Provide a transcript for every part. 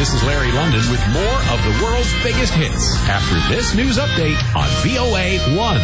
This is Larry London with more of the world's biggest hits after this news update on VOA 1.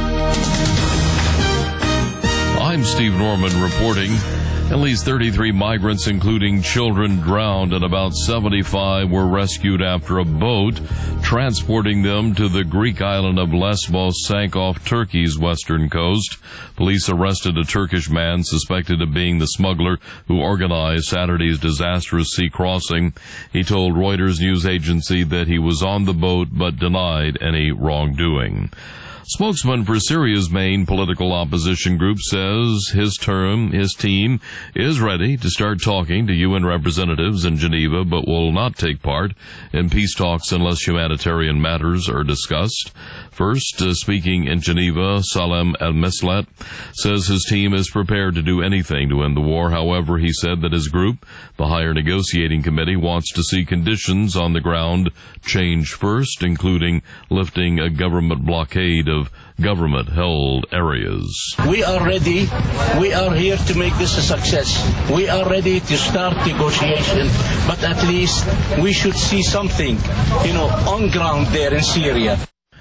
I'm Steve Norman reporting. At least 33 migrants, including children, drowned, and about 75 were rescued after a boat transporting them to the Greek island of Lesbos sank off Turkey's western coast. Police arrested a Turkish man suspected of being the smuggler who organized Saturday's disastrous sea crossing. He told Reuters news agency that he was on the boat but denied any wrongdoing. Spokesman for Syria's main political opposition group says his team is ready to start talking to UN representatives in Geneva, but will not take part in peace talks unless humanitarian matters are discussed. First, speaking in Geneva, Salem El-Meslat says his team is prepared to do anything to end the war. However, he said that his group, the Higher Negotiating Committee, wants to see conditions on the ground change first, including lifting a government blockade of government-held areas. We are ready. We are here to make this a success. We are ready to start negotiation, but at least we should see something, on ground there in Syria.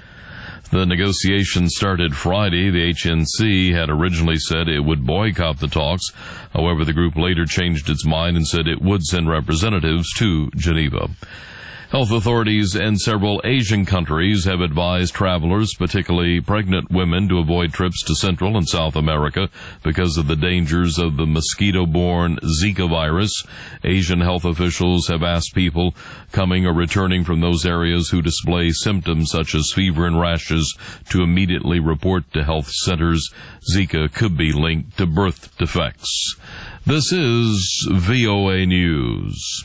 The negotiations started Friday. The HNC had originally said it would boycott the talks. However, the group later changed its mind and said it would send representatives to Geneva. Health authorities in several Asian countries have advised travelers, particularly pregnant women, to avoid trips to Central and South America because of the dangers of the mosquito-borne Zika virus. Asian health officials have asked people coming or returning from those areas who display symptoms such as fever and rashes to immediately report to health centers. Zika could be linked to birth defects. This is VOA News.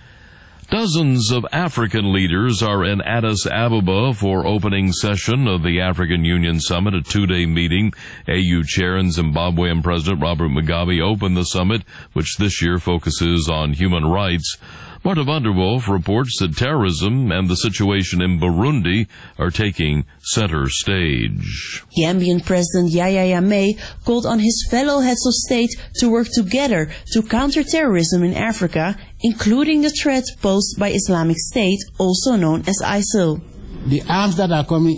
Dozens of African leaders are in Addis Ababa for opening session of the African Union Summit, a two-day meeting. AU Chair and Zimbabwean President Robert Mugabe opened the summit, which this year focuses on human rights. Marta van der Wolf reports that terrorism and the situation in Burundi are taking center stage. Gambian President Yahya Jammeh called on his fellow heads of state to work together to counter terrorism in Africa, including the threat posed by Islamic State, also known as ISIL. The arms that are coming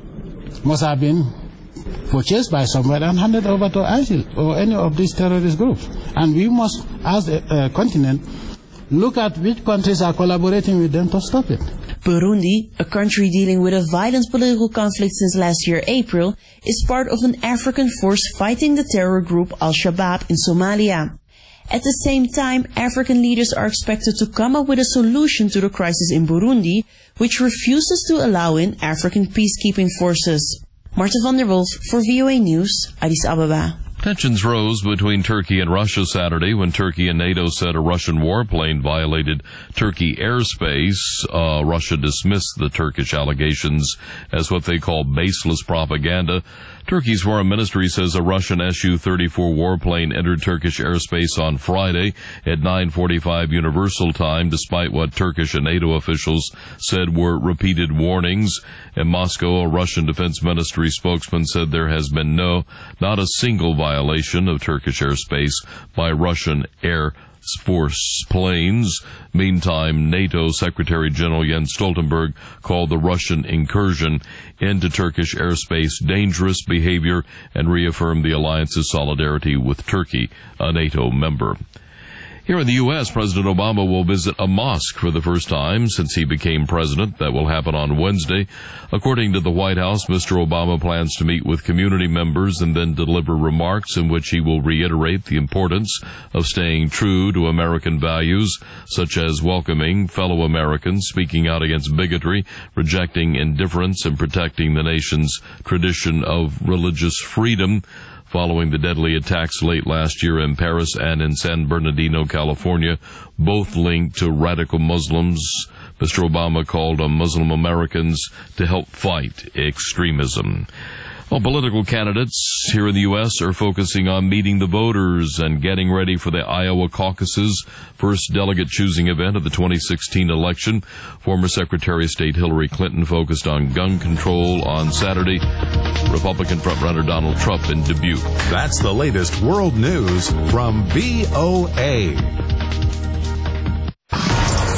in must have been purchased by somewhere and handed over to ISIL or any of these terrorist groups. And we must, as a continent, look at which countries are collaborating with them to stop it. Burundi, a country dealing with a violent political conflict since last year April, is part of an African force fighting the terror group Al-Shabaab in Somalia. At the same time, African leaders are expected to come up with a solution to the crisis in Burundi, which refuses to allow in African peacekeeping forces. Marta van der Wolf for VOA News, Addis Ababa. Tensions rose between Turkey and Russia Saturday when Turkey and NATO said a Russian warplane violated Turkey airspace. Russia dismissed the Turkish allegations as what they call baseless propaganda. Turkey's foreign ministry says a Russian Su-34 warplane entered Turkish airspace on Friday at 9:45 Universal Time, despite what Turkish and NATO officials said were repeated warnings. In Moscow, a Russian Defense Ministry spokesman said there has been not a single violation of Turkish airspace by Russian Air Force planes. Meantime, NATO Secretary General Jens Stoltenberg called the Russian incursion into Turkish airspace dangerous behavior and reaffirmed the alliance's solidarity with Turkey, a NATO member. Here in the U.S., President Obama will visit a mosque for the first time since he became president. That will happen on Wednesday. According to the White House, Mr. Obama plans to meet with community members and then deliver remarks in which he will reiterate the importance of staying true to American values, such as welcoming fellow Americans, speaking out against bigotry, rejecting indifference, and protecting the nation's tradition of religious freedom. Following the deadly attacks late last year in Paris and in San Bernardino, California, both linked to radical Muslims, Mr. Obama called on Muslim Americans to help fight extremism. Well, political candidates here in the U.S. are focusing on meeting the voters and getting ready for the Iowa caucuses, first delegate choosing event of the 2016 election. Former Secretary of State Hillary Clinton focused on gun control on Saturday. Republican frontrunner Donald Trump in Dubuque. That's the latest world news from VOA.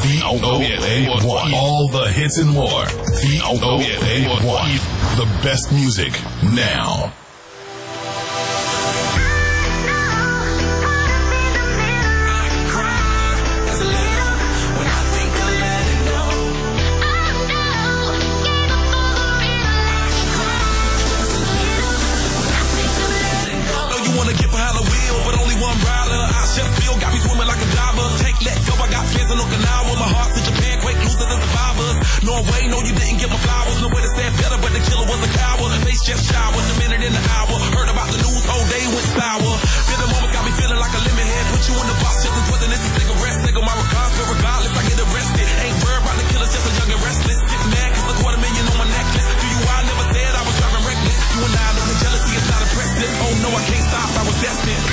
VOA1. All the hits and more. VOA1. The best music now. Chef Bill got me swimming like a diver. Take let go, I got fans in Okinawa. My heart's in Japan, quake losers and survivors. Norway, no, you didn't get my flowers. No way to say it better, but the killer was a coward. Face just showered, a minute in the hour. Heard about the news, whole day went sour. Feel the moment got me feeling like a lemon head. Put you in the box, just as wasn't this a cigarette. Single my regards, but regardless, I get arrested. Ain't worried about the killers, just a young and restless. Get mad, cause a $250,000 on my necklace. Do you, I never said I was driving reckless. You and I know the jealousy is not impressive. Oh no, I can't stop, I was destined.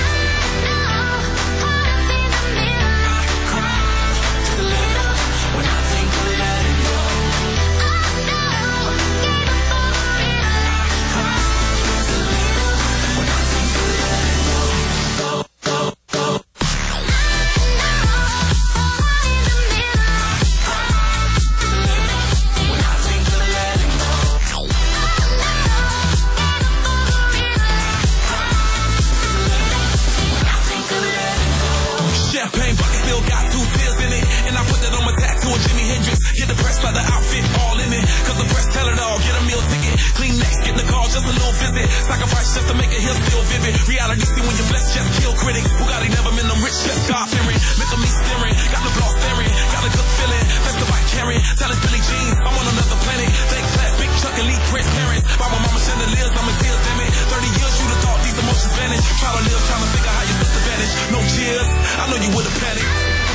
Sacrifice just to make it here still vivid. Reality, see when you're blessed, just kill critics. Bugatti never been them rich, just God fearing. Look at me staring, got the block staring. Got a good feeling, that's the white carrying. Tell us Billy Jeans, I'm on another planet. Thank class, big Chuck, elite Prince parents. Baba mama chandeliers, I'm in tears, damn it. 30 years, you'd have thought these emotions vanish. Try to live, trying to figure how your sister vanished. No cheers, I know you would've panicked.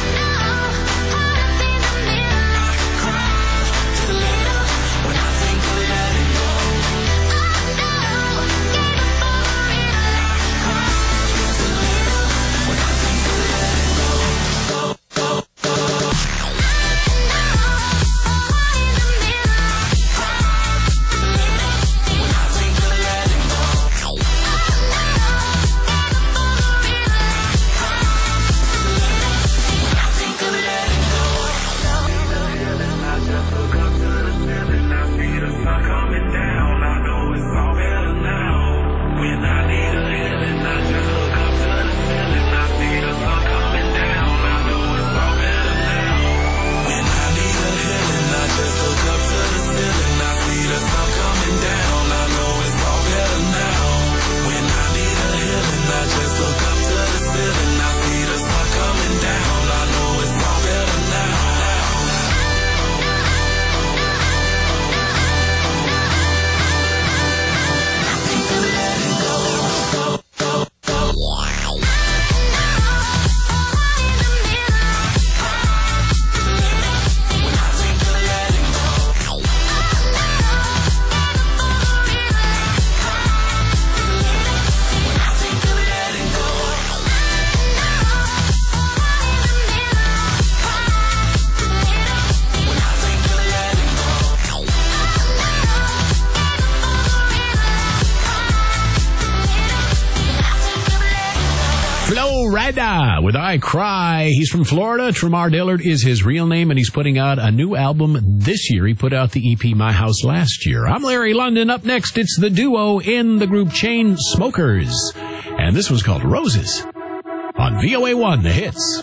Florida with I Cry. He's from Florida. Tremar Dillard is his real name, and he's putting out a new album this year. He put out the EP My House last year. I'm Larry London. Up next, it's the duo in the group Chain Smokers. And this one's called Roses on VOA1, The Hits.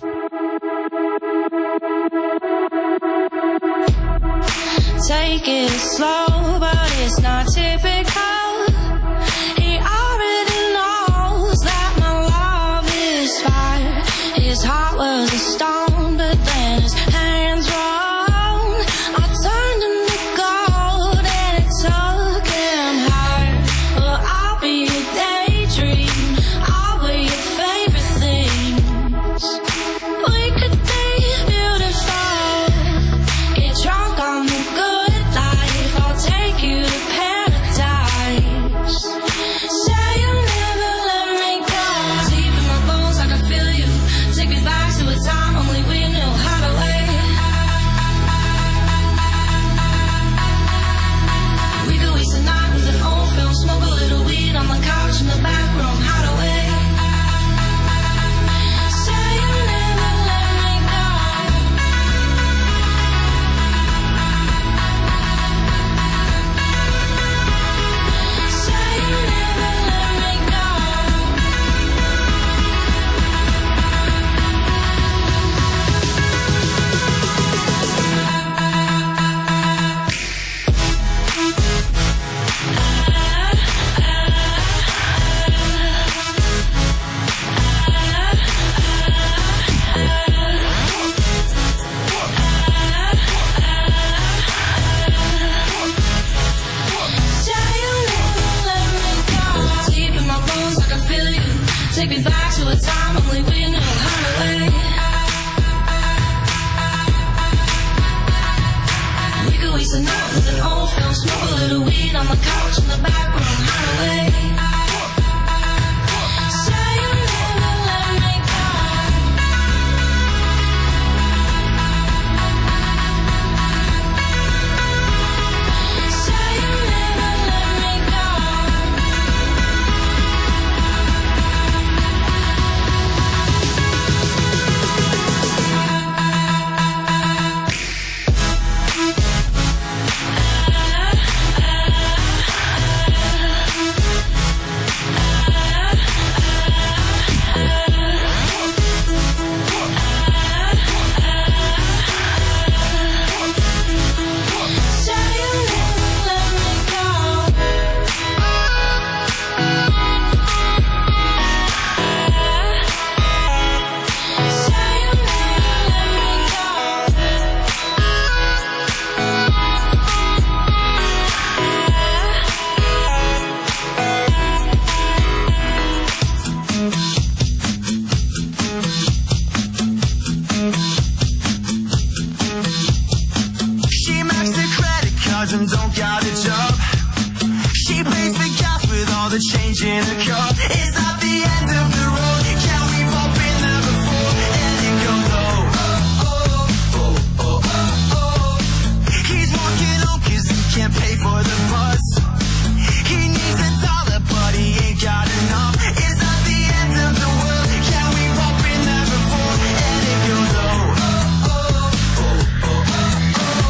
Take it slow, but it's not typical. He already knows that my love is fire. His heart was a stone, but then his hands were on. I turned him to gold and it took him higher. Well, I'll be your daydream, I'll be your favorite things. We could be beautiful, get drunk on the good life. I'll take you to paradise. weed on the couch in the back room, run away. Say you never let me go. Say you never let me go. And don't got a job. She pays the gas with all the change in her car. It's not the end of the road. Yeah, we've all been there before. And it goes oh, oh, oh, oh, oh, oh. He's walking home 'cause he can't pay for the bus. He needs $1, but he ain't got enough. It's not the end of the world. Yeah, we've all been there before. And it goes oh, oh, oh, oh, oh, oh, oh.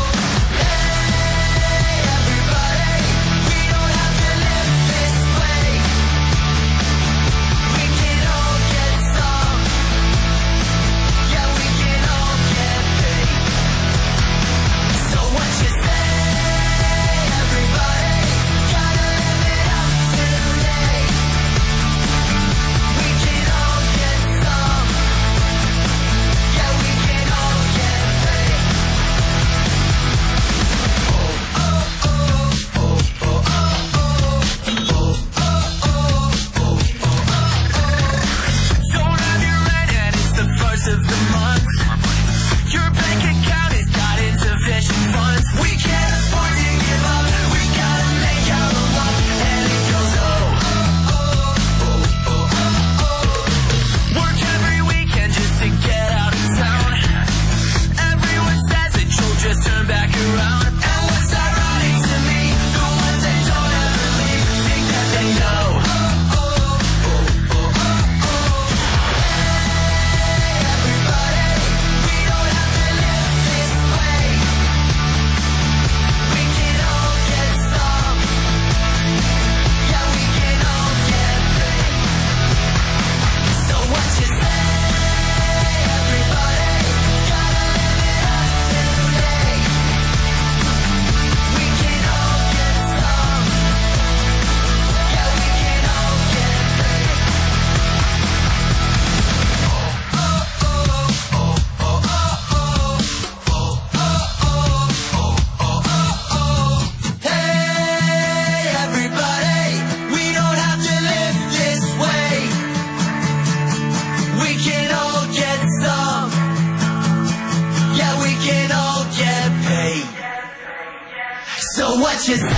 So what you say?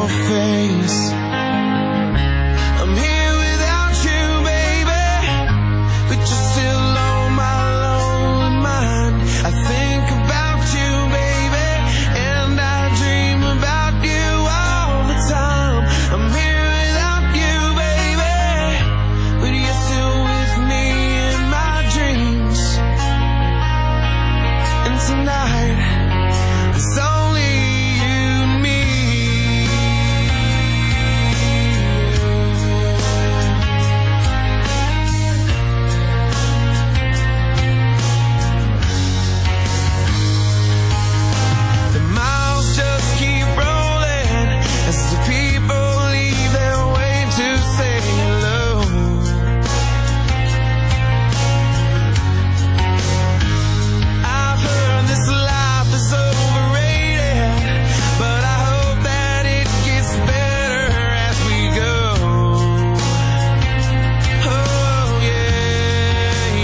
face. I'm here without you, baby, but you're still on my lonely mind. I think about you, baby, and I dream about you all the time. I'm here without you, baby, but you're still with me in my dreams. And tonight, it's only you and me. The miles just keep rolling as the people leave their way to say hello. I've heard this life is overrated, but I hope that it gets better as we go. Oh yeah,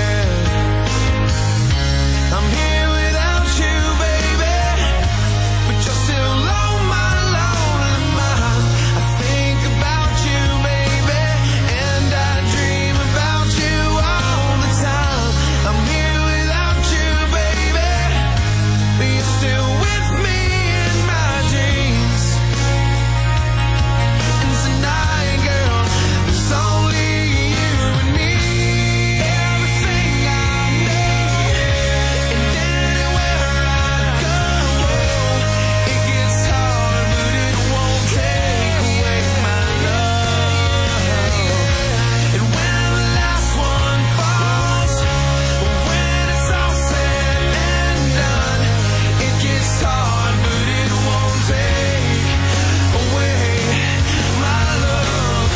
yeah. I'm here without you, baby, but you're still on my lonely mind. I think about you, baby, and I dream about you all the time. I'm here without you, baby, but you're still with me in my dreams. And tonight, girl, there's only you and me. Everything I need, and anywhere I go, it gets hard, but it won't take away my love. And when the last one falls, when it's all said and done, it gets hard, but it won't take away my love.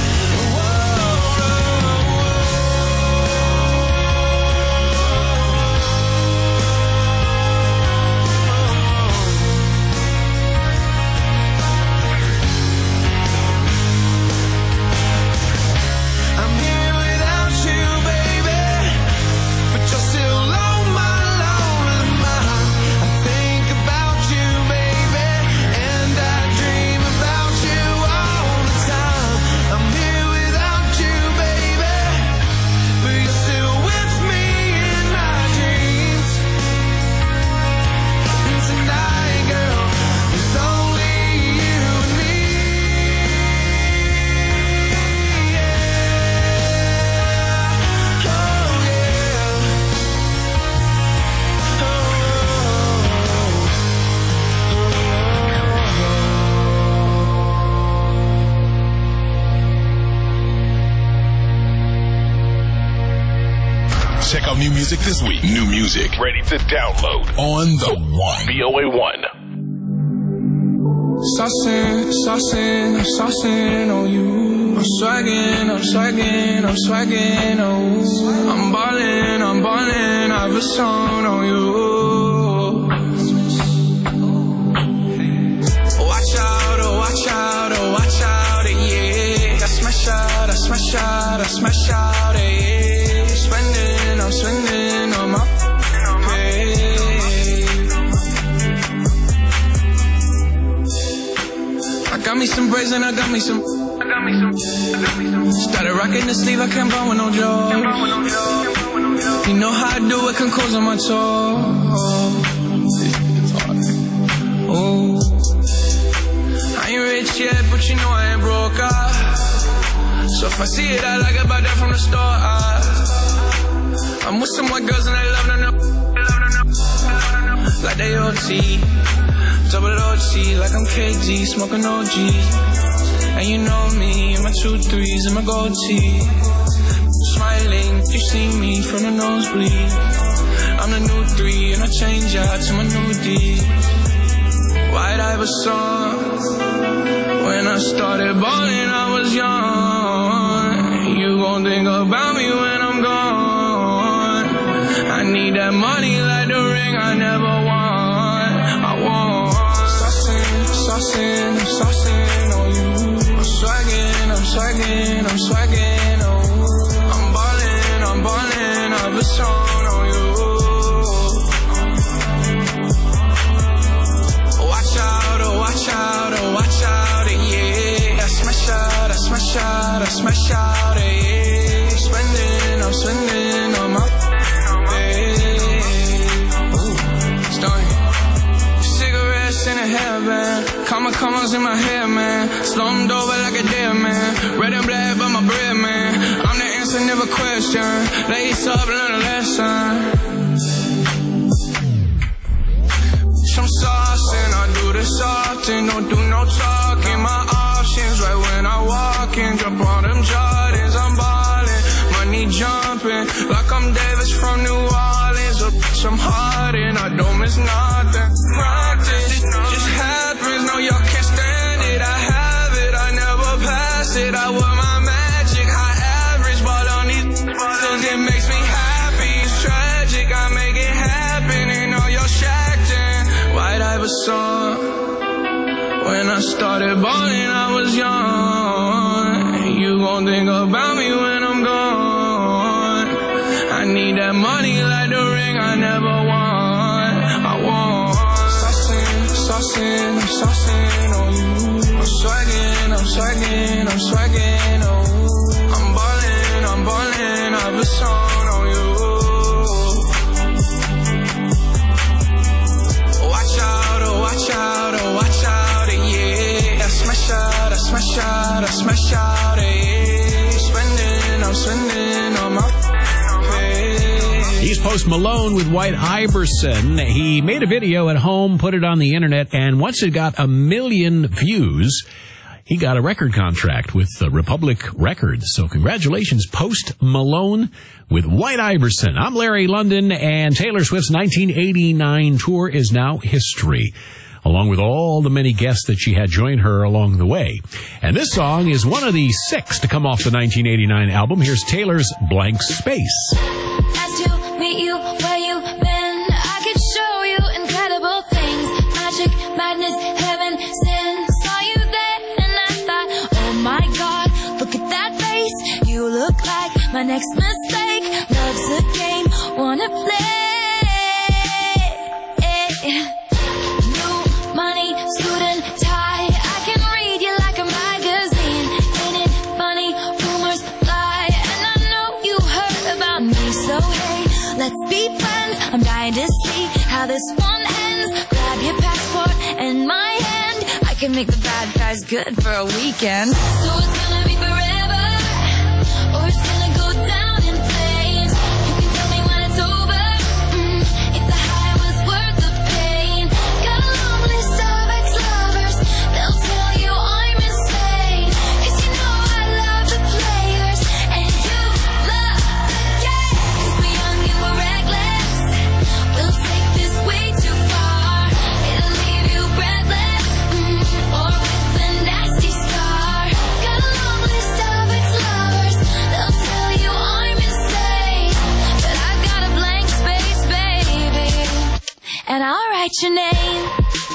I'm here without you, baby, but you're still on my lonely mind. I think about you, baby, and I dream about you all the time. I'm here without you, baby, but you're still with me in my dreams. And tonight, girl, it's only you and me. Yeah. Oh Check out new music this week. New music ready to download on the One. VOA1. Saucing on you. I'm swagging, oh. I'm ballin', I've a song on you. Watch out, yeah. I smash out, yeah. I'm spending on my pay. I got me some braids and I got me some. Started rocking the sleeve, I can't buy with no joy. You know how I do it, can close on my toes. Oh, I ain't rich yet, but you know I ain't broke. So if I see it, I like it, buy that from the store. I'm with some white girls and they love to know. Like they OT, double OT, like I'm KD, smoking OG. And you know me, my 2 3s and my gold tee. Smiling, you see me from the nosebleed. I'm the new 3 and I change out to my new D. White Iverson. When I started balling, I was young. You gon' think about me when I'm gone. I need that money like the ring I never won. I want saucing on you. I'm swagging, oh. I'm ballin', I've a song on you. Watch out, Commas in my head, man. Slumped over like a dead man. Red and black, but my bread, man. I'm the answer, never question. Lace up, learn a lesson. I'm saucing, I do this often. Don't do no talking. My options right when I walk in. Jump on them Jordans, I'm ballin'. Money jumping like I'm Davis from New Orleans. Or I'm Harden, I don't miss nothing. Practice just happens. No, y'all can't stand it. I have it, I never pass it. I wear my magic, high average, but on these cause it makes me happy. It's tragic, I make it happen. And all your shacked in White Iverson. When I started balling, I was young. You gon' think about me when I'm gone. I need that money like the ring I never won. I want saucing, I'm saucing on you. I'm swagging, oh. I'm ballin', I've a song on you. Watch out, yeah. I smash out, yeah. I'm spending on my pay. He's Post Malone with White Iverson. He made a video at home, put it on the internet, and once it got 1 million views, he got a record contract with Republic Records. So congratulations, Post Malone with White Iverson. I'm Larry London, and Taylor Swift's 1989 tour is now history, along with all the many guests that she had join her along the way. And this song is one of the 6 to come off the 1989 album. Here's Taylor's Blank Space. Nice to meet you where you've been. I could show you incredible things. Magic, madness, heaven, sin. Saw you there and I thought, oh my God, look at that face. You look like my next mistake. Love's a game, wanna play. New money, suit and tie. I can read you like a magazine. Ain't it funny? Rumors fly, and I know you heard about me. So hey, let's be friends. I'm dying to see how this one ends. Grab your passport and my hand. I can make the bad guys good for a weekend. So it's gonna be forever, or it's gonna go down in flames. You can tell me when it's over, if the high was worth the pain. Got a long list of ex-lovers, they'll tell you I'm insane. 'Cause you know I love the players, and you love the game. 'Cause we're young and we're reckless, we'll take this way too far. It'll leave you breathless, or with a nasty scar. Got a long list of ex-lovers, they'll tell you I'm insane. But I've got a blank space, baby, and I'll write your name.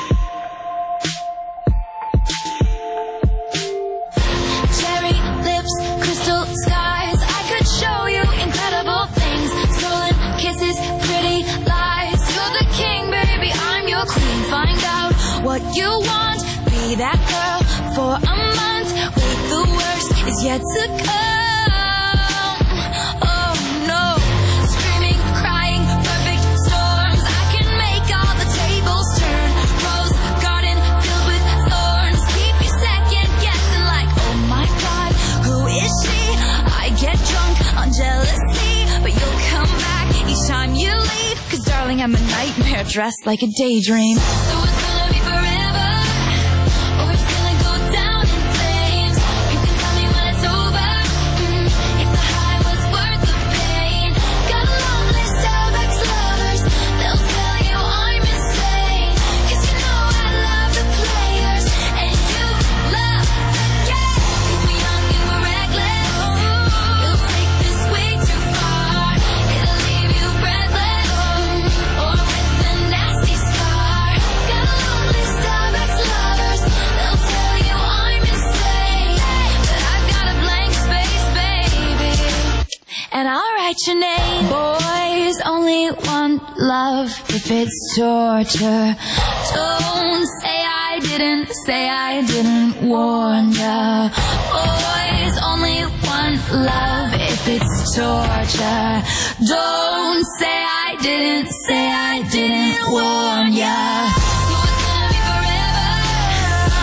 Cherry lips, crystal skies. I could show you incredible things. Stolen kisses, pretty lies. You're the king, baby, I'm your queen. Find out what you want. Be that girl for a month. Wait, the worst is yet to come. Oh no. Screaming, crying, perfect storms. I can make all the tables turn. Rose garden filled with thorns. Keep you second guessing like, oh my God, who is she? I get drunk on jealousy, but you'll come back each time you leave. 'Cause darling, I'm a nightmare dressed like a daydream. So it's gonna be forever, or it's gonna go down in flames. You can tell me when it's over, if the high was worth the pain. Got a long list of ex-lovers, they'll tell you I'm insane. 'Cause you know I love the players, and you love the game. 'Cause we're young and we're reckless, we'll take this way too far. It'll leave you breathless, or with a nasty scar. Got a long list of ex-lovers, they'll tell you I'm insane. But I've got a blank space, baby, and I'll write your name. Boys only want love if it's torture. Don't say I didn't warn ya. Boys only want love if it's torture. Don't say I didn't warn ya. So it's gonna be forever,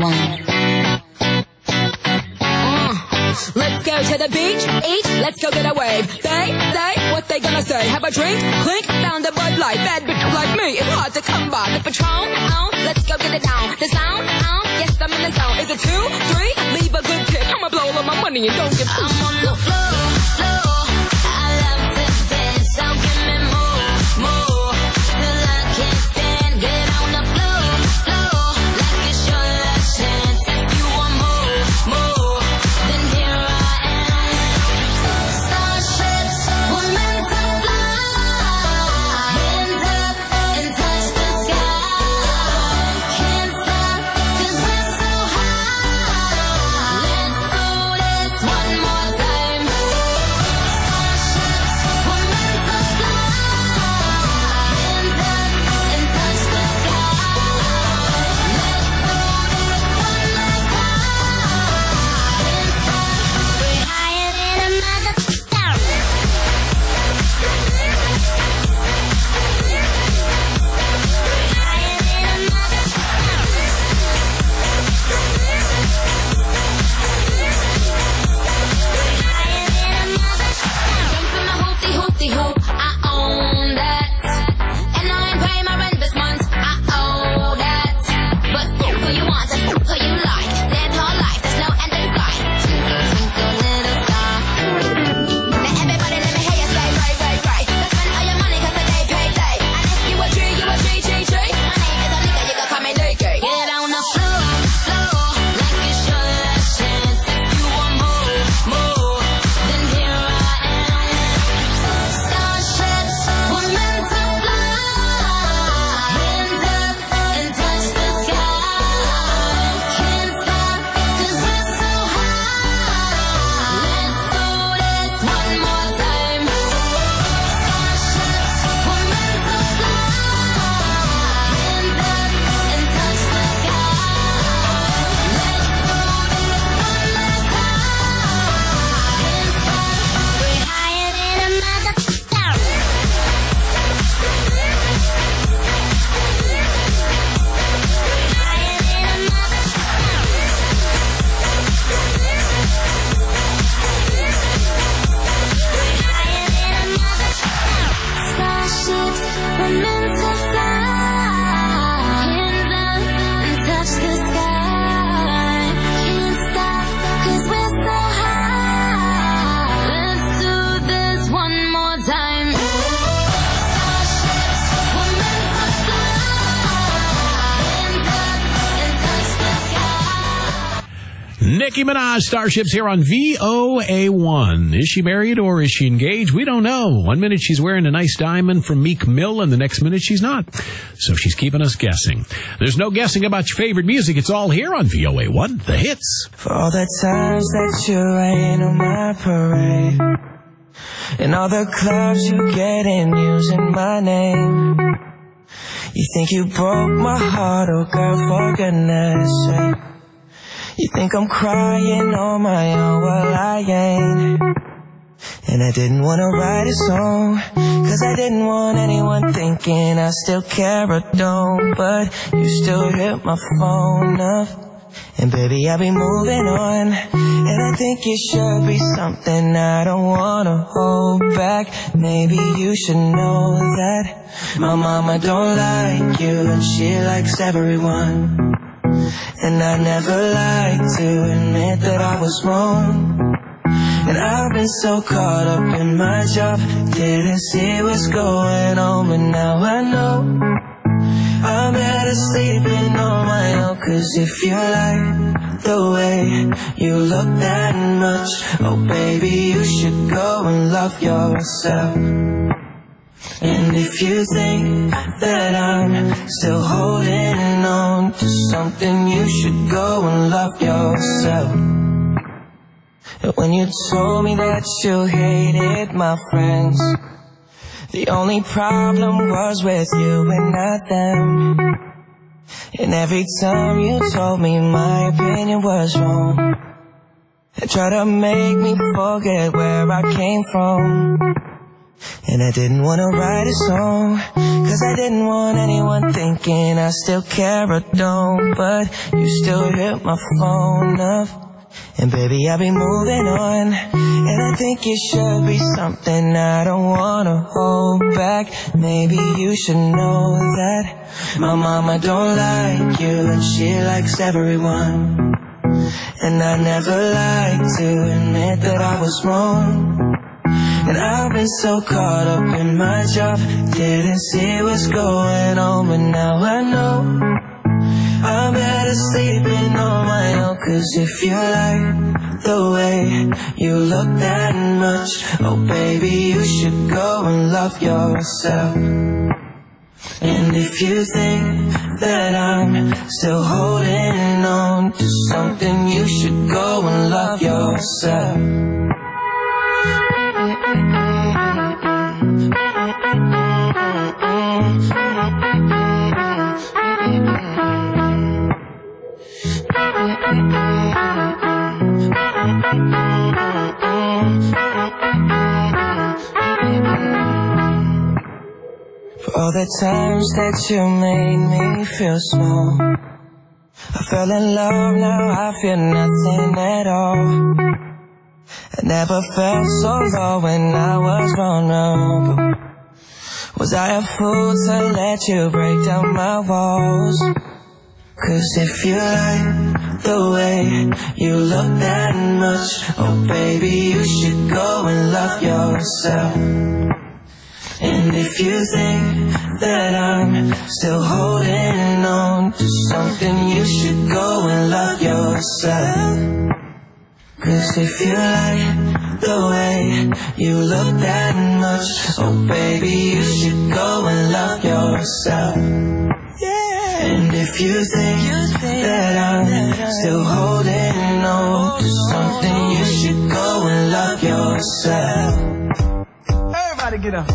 Let's go to the beach, eat, let's go get a wave. They say what they gonna say. Have a drink, clink, found a Bud Light. Bad bitch like me, it's hard to come by. The Patron, let's go get it down. The sound, yes, I'm in the zone. Is it 2, 3? Leave a good tip. I'ma blow all my money and don't give a I'm on the floor, floor. I love to dance, so give me more, till I can't stand. Get on the floor, floor, like it's your last chance. If you want more, then here I am. Starships were meant to fly. Hands up and touch the sky. Can't stop 'cause we're so high. Let's do this one more time. Starships were meant to fly. Hands up and touch the sky. Let's do this one last time. Can't stop. We're higher than a mother. Jumping my hoopty-hoop, I own that. And I ain't paying my rent this month, I owe that. But who you want and who you like? Dance all life, there's no end in sight. Twinkle, twinkle, little star. Now everybody let me hear you say, right, right, right. Let's spend all your money 'cause today payday. And if you a G, you a G. My name is a nigga, you can call me Nicky. Get on the floor, floor, like it's your last chance. If you want more, then here I am. Starships were meant to fly. Hands up and touch the sky. Can't stop 'cause we're so high. Let's do this one more time. Starships were meant to fly. Hands up and touch the sky. Let's do this one last time. Can't stop. We're higher than a mother. Starships were meant to fly. Hands up and touch the sky. Can't stop 'cause we're so high. Let's do this one more time. Starships were meant to fly. Hands up and touch the sky. Nicki Minaj, Starships here on VOA1. Is she married or is she engaged? We don't know. 1 minute she's wearing a nice diamond from Meek Mill and the next minute she's not. So she's keeping us guessing. There's no guessing about your favorite music. It's all here on VOA1, the hits. For all the times that you rain on my parade, and all the clubs you get in using my name. You think you broke my heart, oh girl, for goodness sake. You think I'm crying on my own, well I ain't. And I didn't want to write a song, 'cause I didn't want anyone thinking I still care or don't. But you still hit my phone up, and baby I'll be moving on. And I think it should be something I don't want to hold back. Maybe you should know that my mama don't like you, and she likes everyone. And I never like to admit that I was wrong. And I've been so caught up in my job, didn't see what's going on. But now I know I'm better sleeping on my own. 'Cause if you like the way you look that much, oh baby, you should go and love yourself. And if you think that I'm still holding on to something, you should go and love yourself. When you told me that you hated my friends, the only problem was with you and not them. And every time you told me my opinion was wrong, they tried to make me forget where I came from. And I didn't want to write a song, 'cause I didn't want anyone thinking I still care or don't. But you still hit my phone up, and baby, I'll be moving on. And I think it should be something I don't want to hold back. Maybe you should know that my mama don't like you, and she likes everyone. And I never like to admit that I was wrong. And I've been so caught up in my job, didn't see what's going on. But now I know I'm better sleeping on my own. 'Cause if you like the way you look that much, oh baby, you should go and love yourself. And if you think that I'm still holding on to something, you should go and love yourself. For all the times that you made me feel small, I fell in love, now I feel nothing at all. I never felt so low when I was vulnerable. Was I a fool to let you break down my walls? 'Cause if you like the way you look that much, oh baby, you should go and love yourself. And if you think that I'm still holding on to something, you should go and love yourself. 'Cause if you like the way you look that much, oh baby, you should go and love yourself. And if you think that I'm still holding on to something, you should go and love yourself. Everybody get up.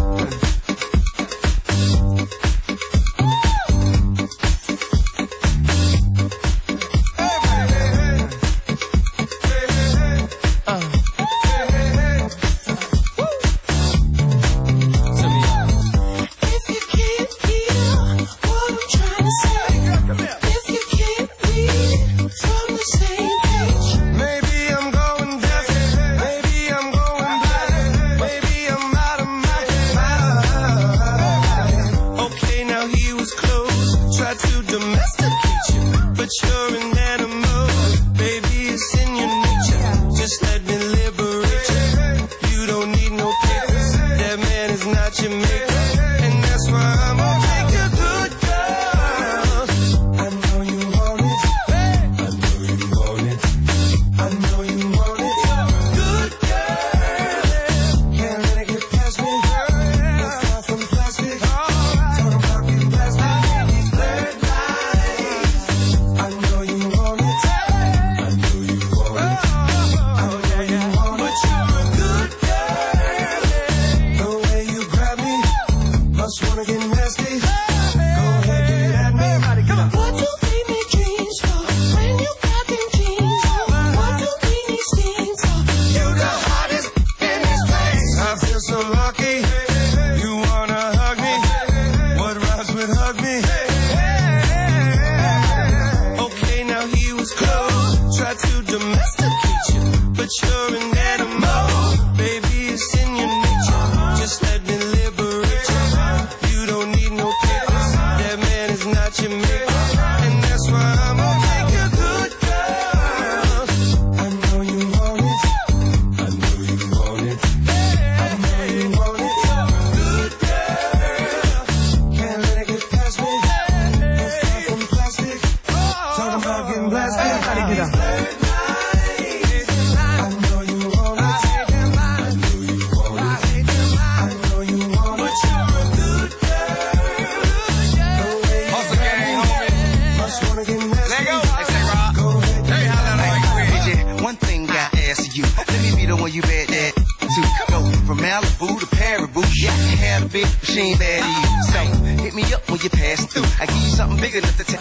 Machine bad easy. So hit me up when you pass through. I give you something big enough to take.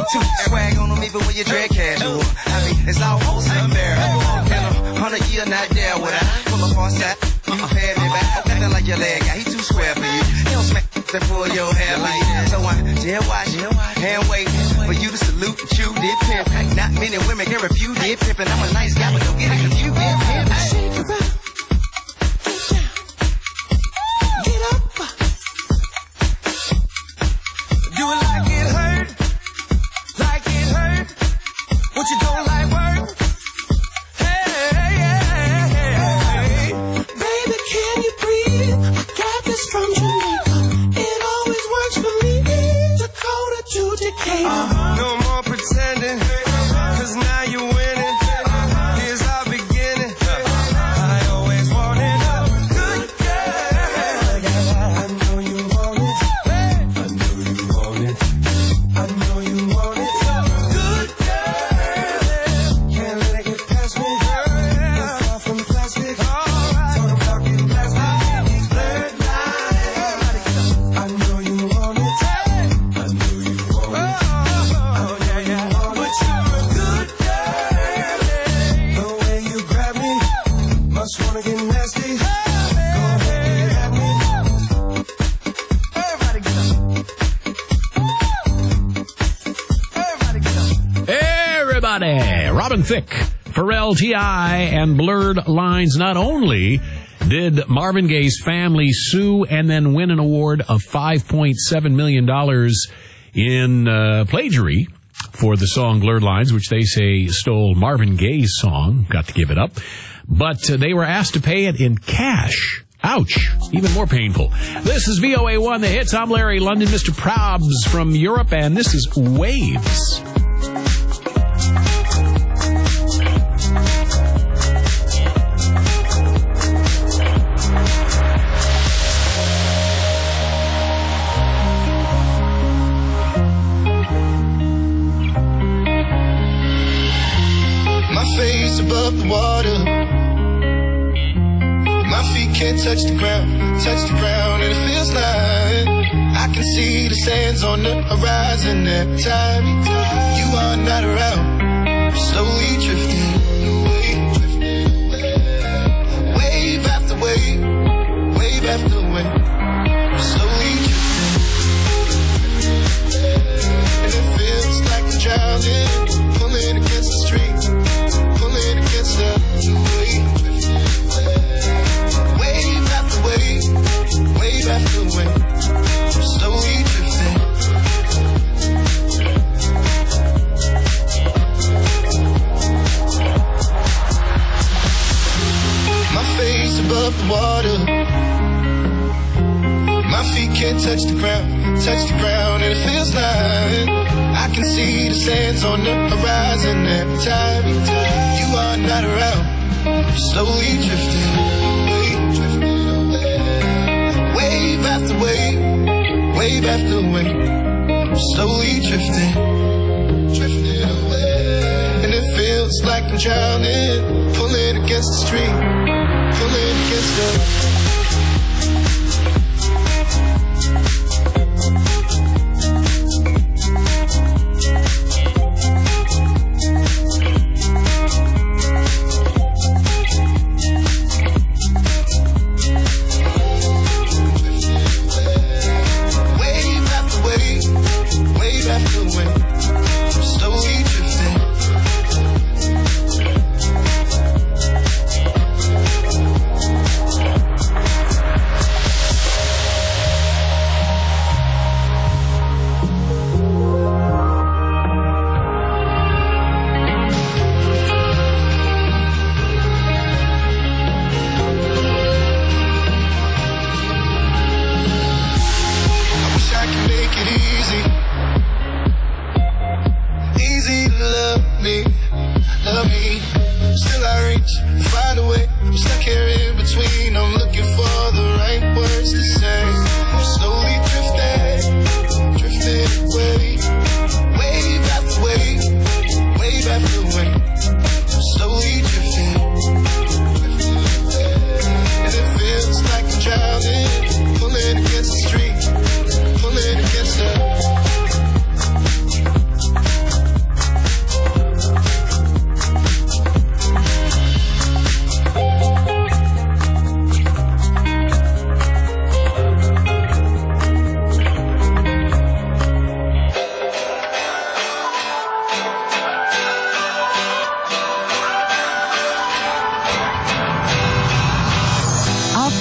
Swag on them even when you drag casual. I mean, it's almost unbearable. In 100 years, not there would I come up on side. You pay me back. Nothing like your leg guy. He too square for you. He don't smack and pull your hair like that. So I jail watch, hand wait for you to salute and chew, did pimp. Not many women can refuse, did pimp. And I'm a nice guy, but don't get it confused, did pimp. Shake it up. Get up. Do it like it hurt. Like it hurt. What you don't like work? Hey. Baby, can you breathe? I got this from Jamaica. It always works for me. Dakota to Decatur. No more pretending, cause now you're winning. Here's our beginning. I always wanted a good girl. I know you want it. I know you want it. I know you want it. Good girl. Can't let it get past me. It's far from plastic. Talking about getting plastic. Blurred lines. I know you want it. I know you want it. But you're a good girl. The way you grab me, must wanna get nasty. Go ahead, get at me. Everybody get up. Everybody get up. Everybody! Robin Thicke, Pharrell T.I., and Blurred Lines. Not only did Marvin Gaye's family sue and then win an award of $5.7 million in plagiary for the song Blurred Lines, which they say stole Marvin Gaye's song. Got to give it up. But they were asked to pay it in cash. Ouch. Even more painful. This is VOA1 The Hits. I'm Larry London, Mr. Probs from Europe, and this is Waves. My face above the water. My feet can't touch the ground, and it feels like I can see the sands on the horizon every time you are not around. I'm slowly drifting away, wave after wave, wave after wave. I'm slowly drifting, and it feels like I'm drowning, pulling against the street, pulling against the wave. Wave after wave, wave after wave, I'm slowly drifting. My face above the water. My feet can't touch the ground, and it feels like I can see the sands on the horizon every time you are not around. I'm slowly drifting away, wave after wave, wave after wave. I'm slowly drifting away, and it feels like I'm drowning, pulling against the stream, pulling against the.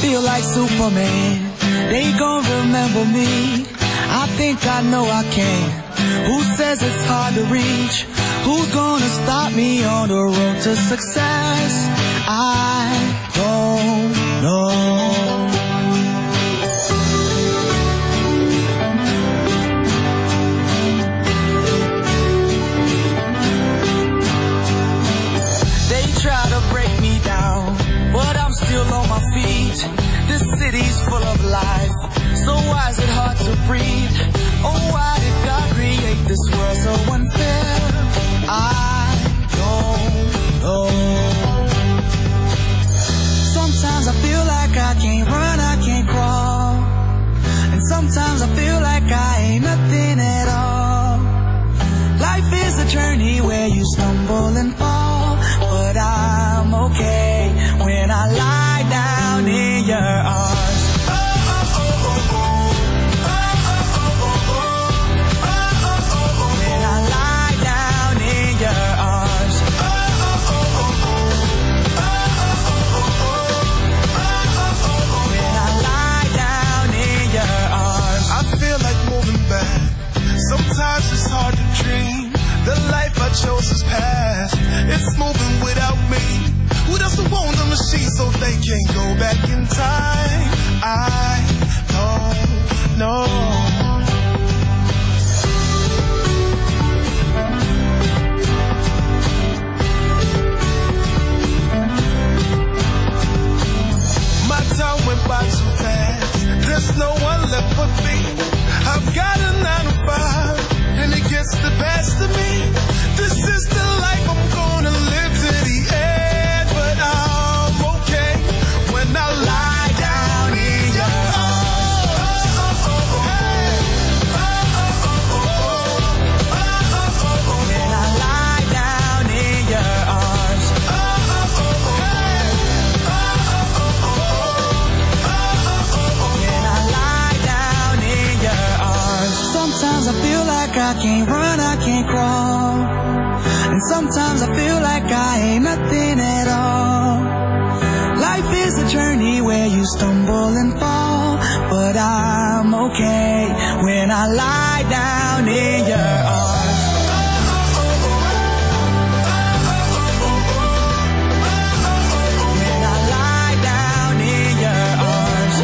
feel like Superman. They gon' remember me. I think I know I can. Who says it's hard to reach? Who's gonna stop me on the road to success? I don't know. They try to break me down, but I'm still on my feet. This city's full of life, so why is it hard to breathe? Oh, why did God create this world so unfair? I don't know. Sometimes I feel like I can't run, I can't crawl. And sometimes I feel like I ain't nothing at all. Life is a journey where you stumble and fall, but I'm okay when I lie down in your arms. When I lie down in your arms. When I lie down in your arms. I feel like moving back. Sometimes it's hard to dream. The life I chose is past. It's moving without me. Who doesn't want a machine so they can't go back in time? I don't know. My time went by too fast. There's no one left but me. I've got a 9 to 5, and it gets the best of me. This is the life I'm gonna live to the end, but I'm okay when I lie down in your arms. When I lie down in your arms. When I lie down in your arms. Sometimes I feel like I can't run, I can't crawl. And sometimes I feel like I ain't nothing at all. Life is a journey where you stumble and fall, but I'm okay when I lie down in your arms. When I lie down in your arms.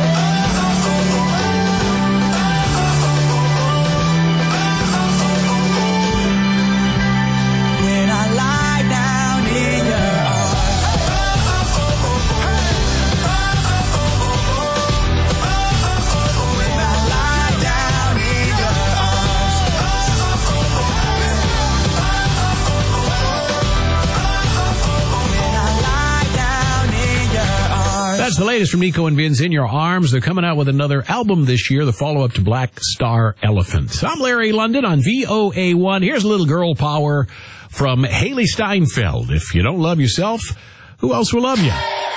When I lie down in your arms. When I lie down in your arms. When I lie down in your arms. That's the latest from Nico and Vince, In Your Arms. They're coming out with another album this year, the follow-up to Black Star Elephant. I'm Larry London on VOA1. Here's a little girl power from Haley Steinfeld. If you don't love yourself, who else will love you?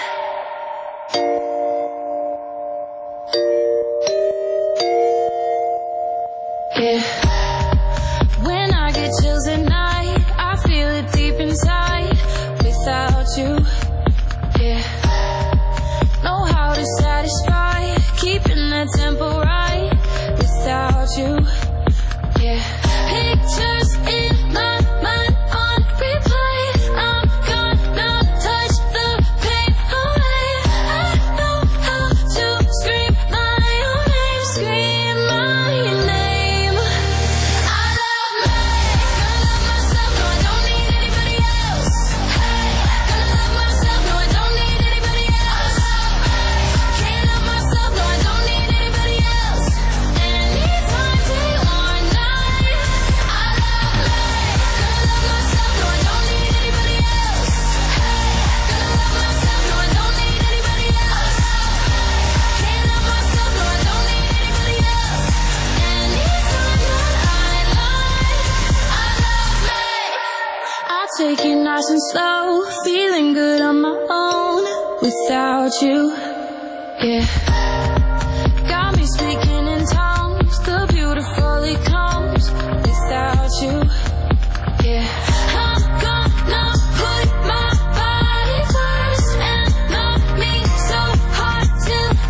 Yeah. When I get chills at night, I feel it deep inside. Without you, yeah. Know how to satisfy, keeping that tempo right. Without you, yeah. Pictures in my mind on replay. I'm gonna touch the pain away. I know how to scream my own name, scream my name. I love me, gonna love myself, no I don't need anybody else. Hey, gonna love myself, no I don't need anybody else. Can't love myself, no I don't need anybody else. Anytime, day or night. I love me, gonna love myself, no I don't need anybody else. Hey, gonna love myself, no I don't need anybody else. Can't love myself, no I don't need anybody else. Anytime that I lie, I love me. I take it nice and slow, feeling good on my own without you, yeah. Got me speaking in tongues, the beautiful it comes without you, yeah. I'm gonna put my body first and love me so hard till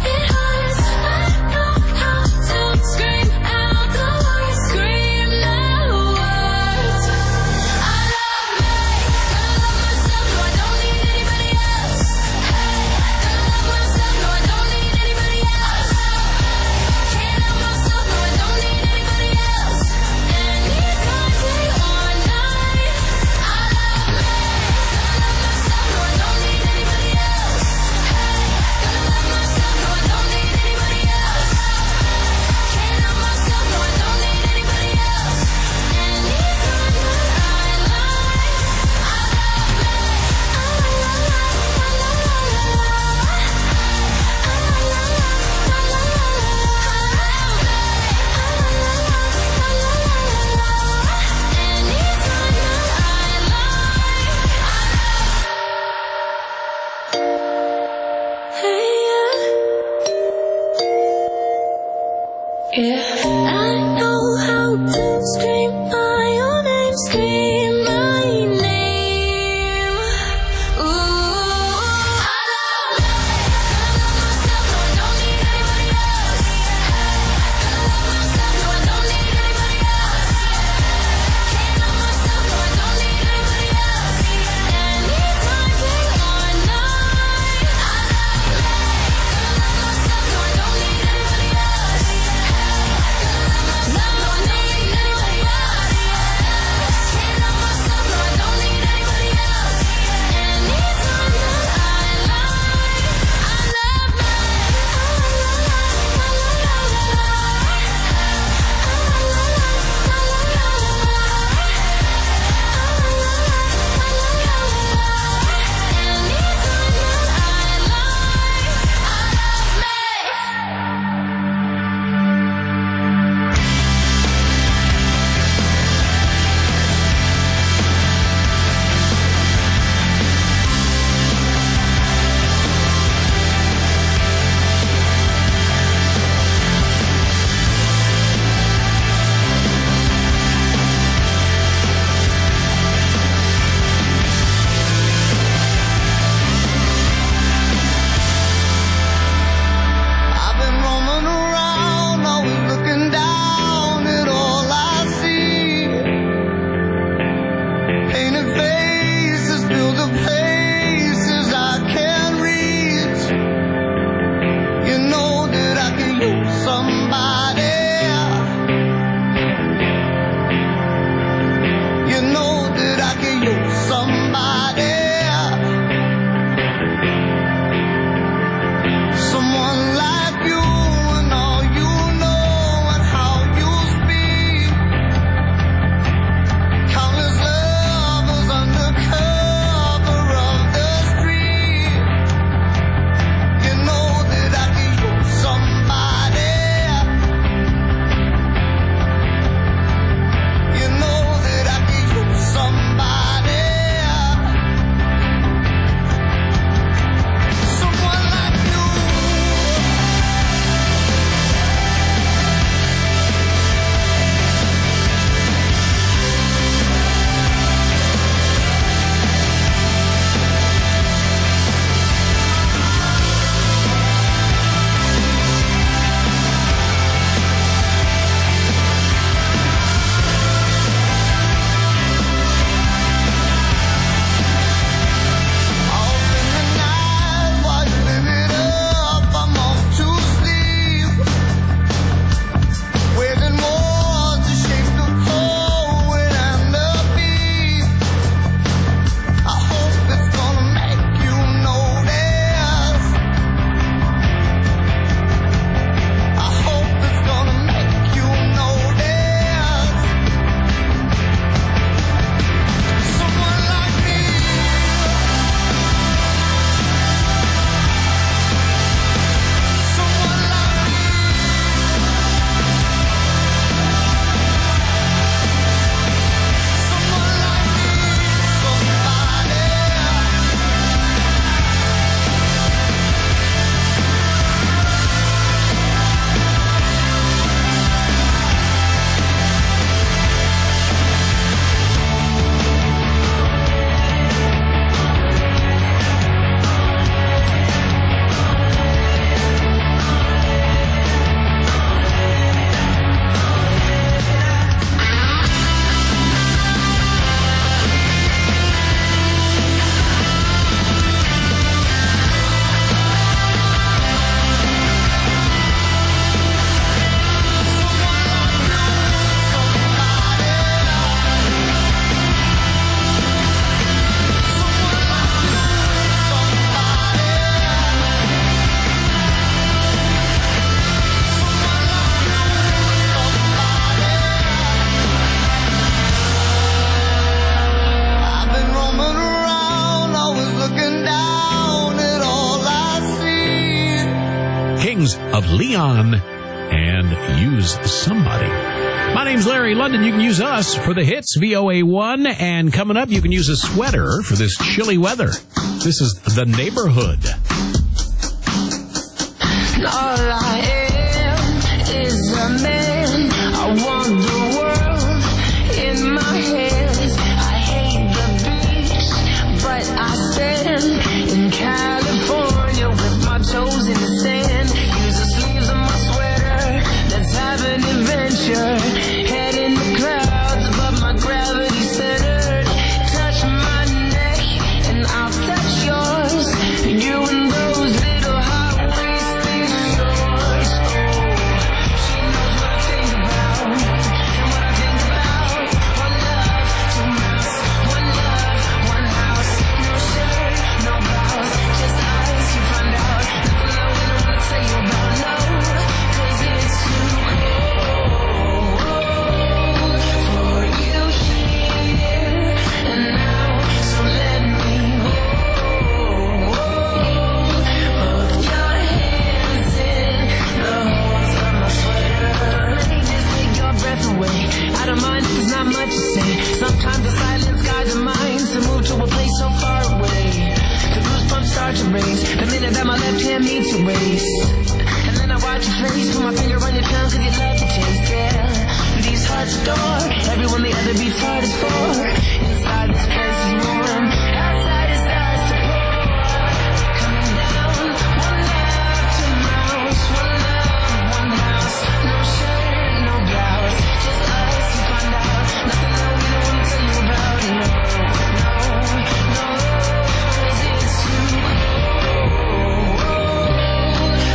Kingdoms of Leon and Use Somebody. My name's Larry London. You can use us for the hits, VOA1. And coming up, you can use a sweater for this chilly weather. This is The Neighborhood. All I am is a man. I want the world in my hands. I hate the beach, but I stand in California with my toes in the sand. Use the sleeves of my sweater. Let's have an adventure. Head in the clouds above my gravity centered. Touch my neck and I'll touch yours. You and those little high-waisted shorts. Oh, she knows what I think about. And what I think about. One love, two mouths. One love, one house. No shirt, no blouse. Just eyes, you find out. Nothing I wouldn't want to tell you about, no. 'Cause it's too cold for you here and now. So let me hold your hands in the holes of my sweater. Let me just take your breath away. I don't mind if there's not much to say. Sometimes the silence guides the mind to move to a place so far away. The goosebumps start to raise the minute that my left hand meets your waist. And then I watch your face, put my finger on your tongue 'cause you love the taste, yeah. Through these hearts adore everyone the other beats hard is for. Inside this place is warm, outside is ice to pour. Coming down, one love, two mouths. One love, one house. No shirt, no blouse. Just us, you find out. Nothing that we don't want to tell you about. No, no, no. 'Cause it's too cold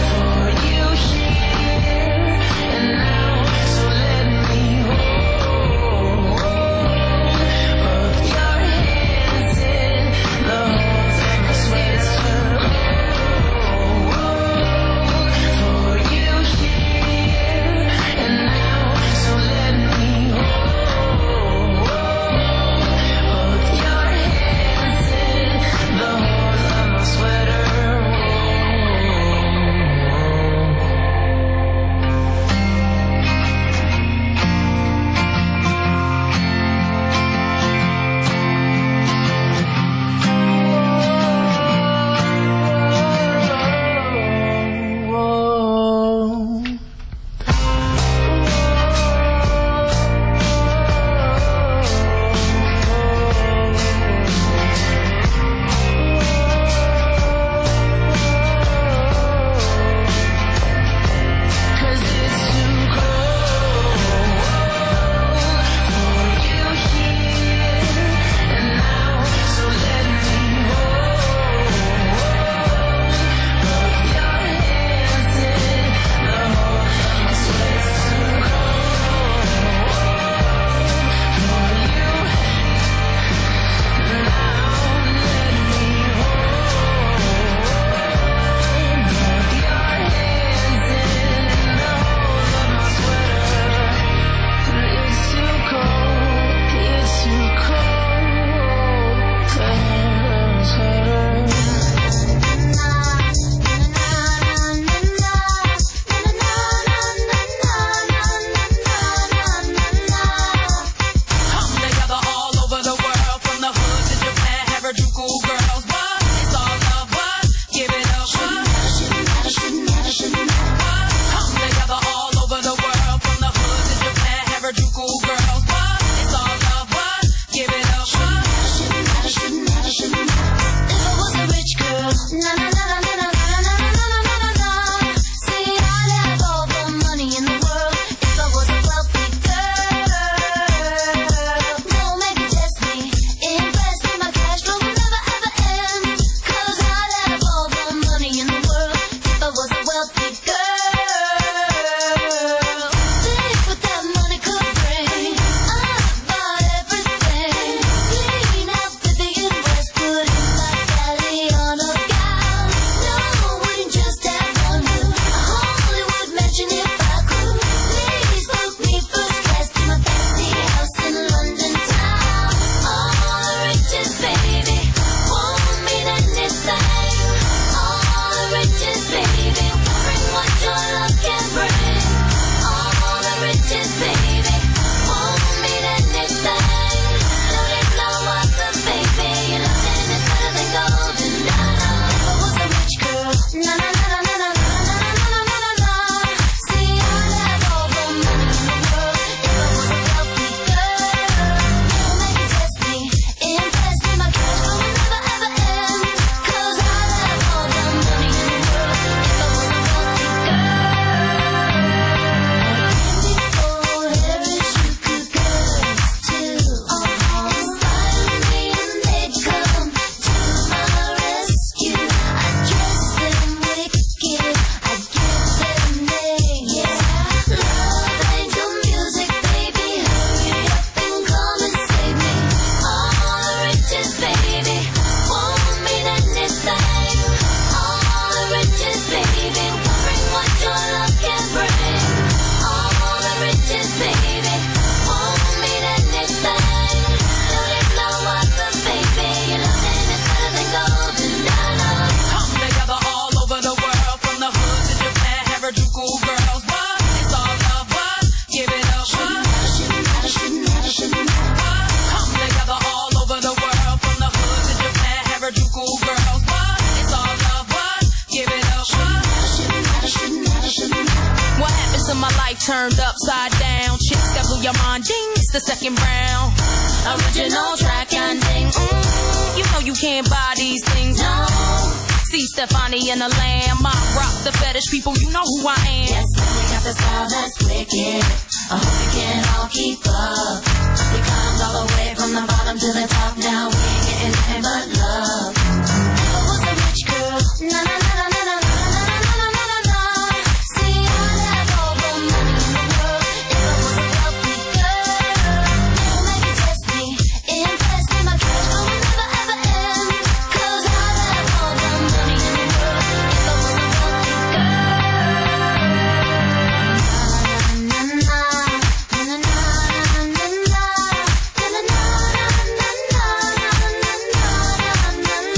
turned upside down. Chicks that blew your mind, jeans, the second round. Original track ending. You know you can't buy these things, no. See Stefani and the Lamb. I rock the fetish people, you know who I am. Yes, man, we got the style that's wicked. I hope we can all keep up. We climbed all the way from the bottom to the top. Now we ain't getting nothing but love.